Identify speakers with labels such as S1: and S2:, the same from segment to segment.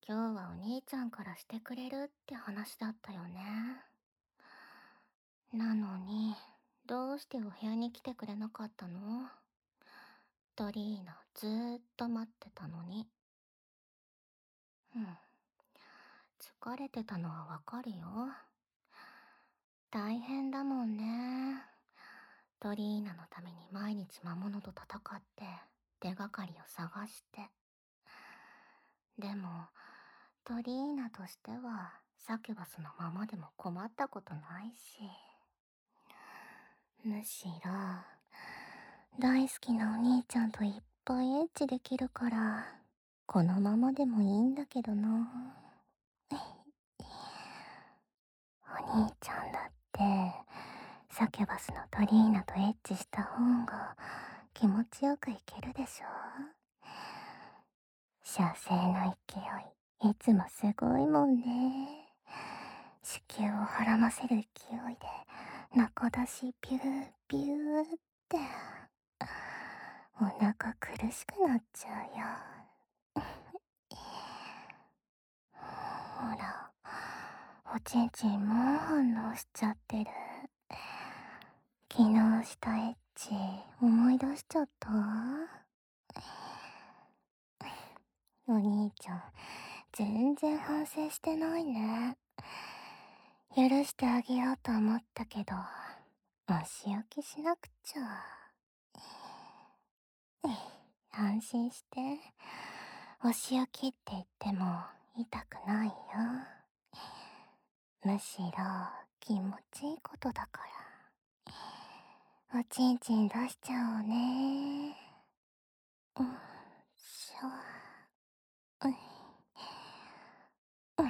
S1: 今日はお兄ちゃんからしてくれるって話だったよね。なのに、どうしてお部屋に来てくれなかったの？トリーナずーっと待ってたのに。うん。疲れてたのはわかるよ。大変だもんね。トリーナのために毎日魔物と戦って、手がかりを探して。でも、トリーナとしては、サキュバスのままでも困ったことないし。むしろ、大好きなお兄ちゃんといっぱいエッチできるから、このままでもいいんだけどな。お兄ちゃんだって、サキュバスのトリーナとエッチした方が気持ちよくいけるでしょ？射精の勢い、いつもすごいもんね。子宮をはらませる勢いで、中出しピューピューって。お腹苦しくなっちゃうよ。ほら、おちんちんも反応しちゃってる。昨日したエッチ思い出しちゃった？お兄ちゃん、全然反省してないね。許してあげようと思ったけど、お仕置きしなくちゃ。安心して。お仕置きって言っても痛くないよ。むしろ気持ちいいことだから。おちんちん出しちゃおうね。うんしょ。うんうん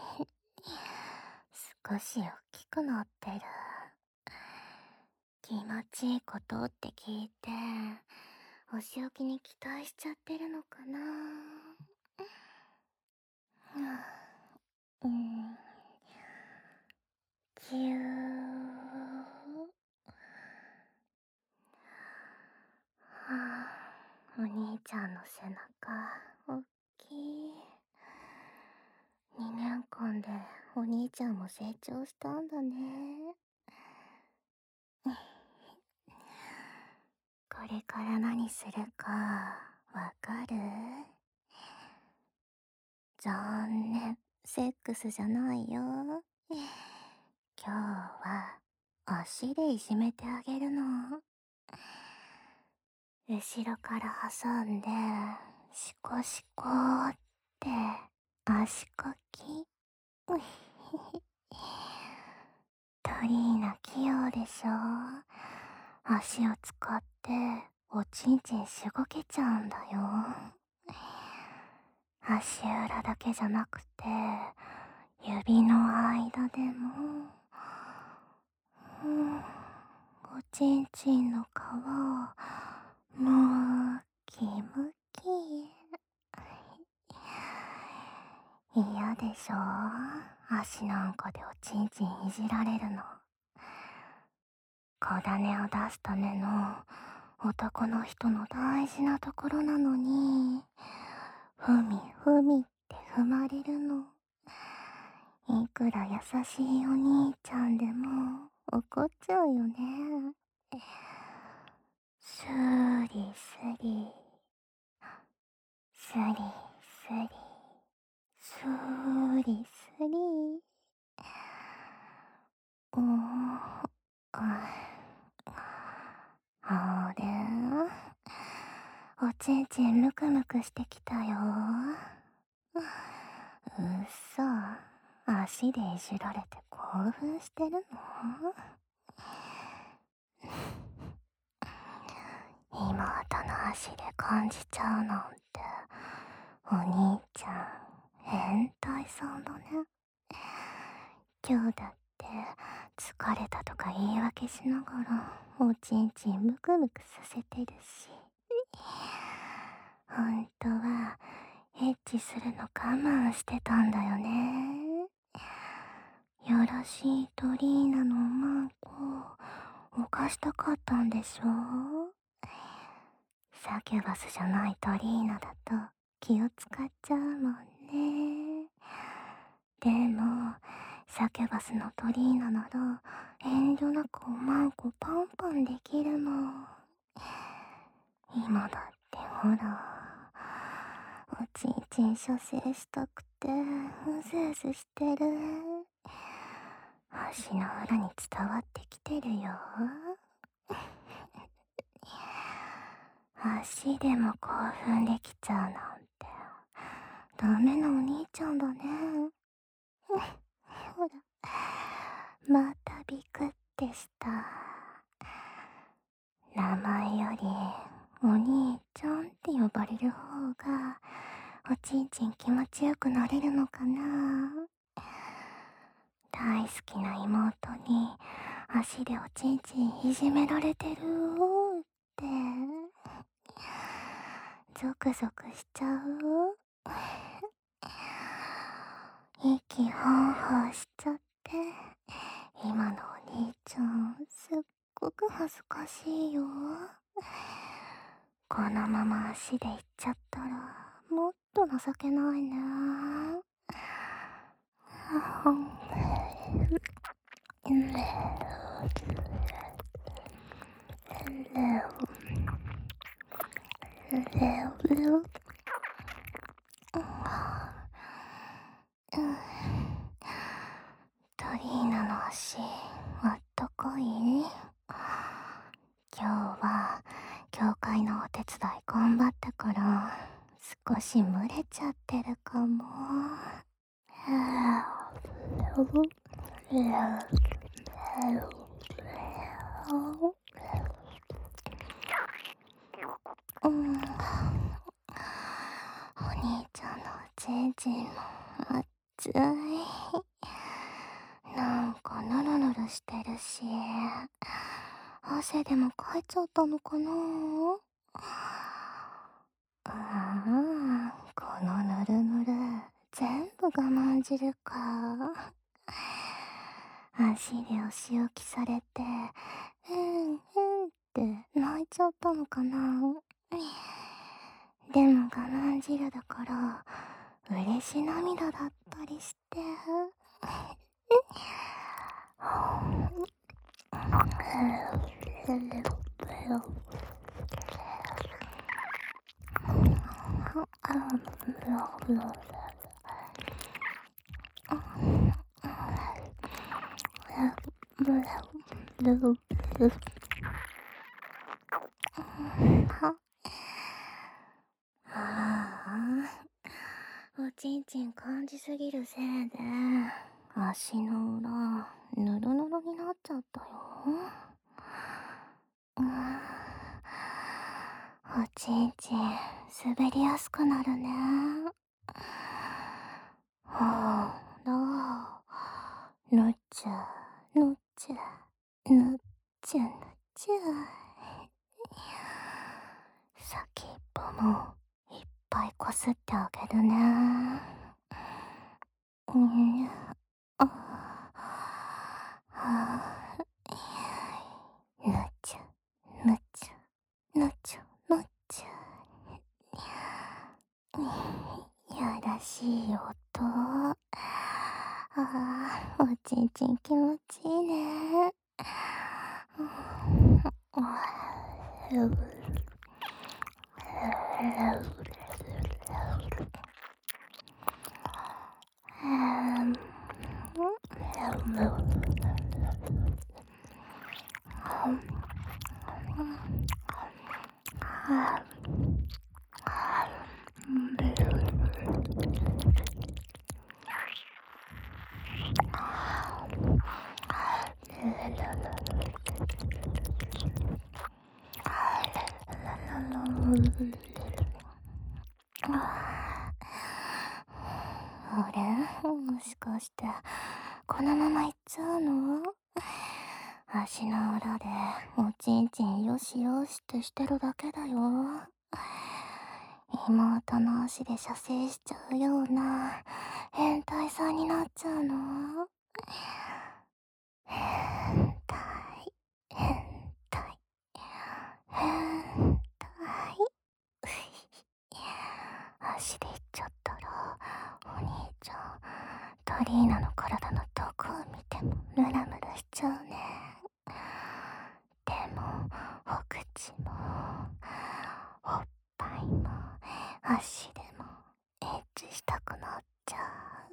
S1: 少し大きくなってる。気持ちいいことって聞いて、お仕置きに期待しちゃってるのかな。うん、ぎゅー。はあ、お兄ちゃんの背中、おっきい。2年間でお兄ちゃんも成長したんだね。これから何するか、わかる？残念、セックスじゃないよ。今日は足でいじめてあげるの。後ろから挟んで、シコシコって足こき。うひひ。トリーナ器用でしょ？足を使っておちんちんしごけちゃうんだよ。足裏だけじゃなくて、指の間でも、おちんちんの皮をムキムキ。嫌でしょ？足なんかでおちんちんいじられるの。小種を出すための男の人の大事なところなのに、ふみふみって踏まれるの。いくら優しいお兄ちゃんでも怒っちゃうよね。スリスリ、スリスリ、スリスリ。おー、あれ、おちんちんムクムクしてきたよ。うっそ、足でいじられて興奮してるの？妹の足で感じちゃうなんて、お兄ちゃん、変態さんだね。今日だって疲れたとか言い訳しながらおちんちんムクムクさせてるし。本当はエッチするの我慢してたんだよね。よろしいトリーナのマンコ犯したかったんでしょ？サキュバスじゃないトリーナだと気を使っちゃうもんね。 サキュバスのトリーナなら遠慮なくおまんこパンパンできるもん。今だってほら、おちんちん射精したくてうずうずしてる。足の裏に伝わってきてるよ。足でも興奮できちゃうなんてダメなお兄ちゃんだね。ほら、またビクってした。名前よりお兄ちゃんって呼ばれる方がおちんちん気持ちよくなれるのかな。大好きな妹に足でおちんちんいじめられてるってゾクゾクしちゃう。息ほうほうしちゃって今のお兄ちゃんすっごく恥ずかしいよ。このまま足で行っちゃったらもっと情けないね。トリーナの足あったかい？今日は教会のお手伝い頑張ったから少し蒸れちゃってるかも。うん、お兄ちゃんのおちんちんも熱い。なんかヌルヌルしてるし汗でもかいちゃったのかな。このぬるぬる全部我慢汁か。足でお仕置きされてうんって泣いちゃったのかな。でも我慢汁だから嬉し涙だったりしておちんちん感じすぎるせいで足の裏ぬるぬるになっちゃったよ。おちんちん滑りやすくなるね。ほら、ぬっちゃぬっちゃぬっちゃぬっちゃ。先っぽもいっぱいこすってあげるね。ぬっちゃぬっちゃぬっちゃぬっちゃ。やらしい音。おちんちん気持ちいいね。あれもしかしてこのまま行っちゃうの？足の裏でおちんちんよしよしってしてるだけだよ。妹の足で射精しちゃうような変態さんになっちゃうの？変態変態変態足で行っちゃったらお兄ちゃんトリーナの体のどこしちゃうね。でも、お口も、おっぱいも、足でも、エッチしたくなっちゃう。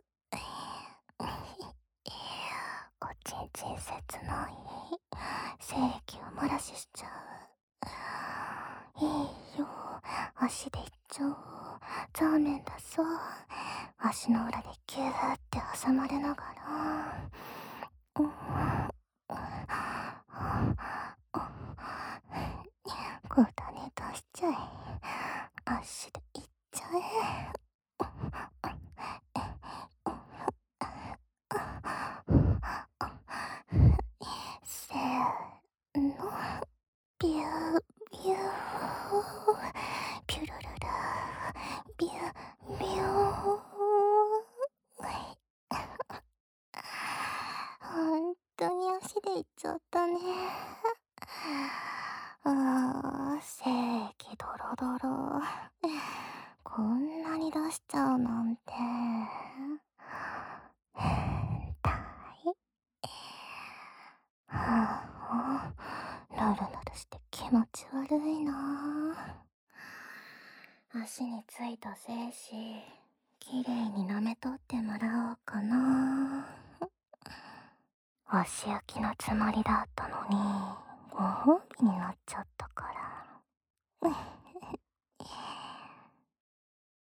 S1: おちんちん切ない。精液を漏らしちゃう。いいよ、足でいっちゃおう。ザーメンだぞ。足の裏でギューって挟まれながら。うん、グータに出しちゃえ。足でいっちゃえ。せーの、ビュービュー、ピュルルル、ビュービュー。本当に足でいっちゃったね。精液ドロドロ。こんなに出しちゃうなんて。変態。はあ、ルルルルして気持ち悪いな。足についた精子、きれいに舐めとってもらおうかな。お仕置きのつもりだったのに、ご褒美になっちゃったから。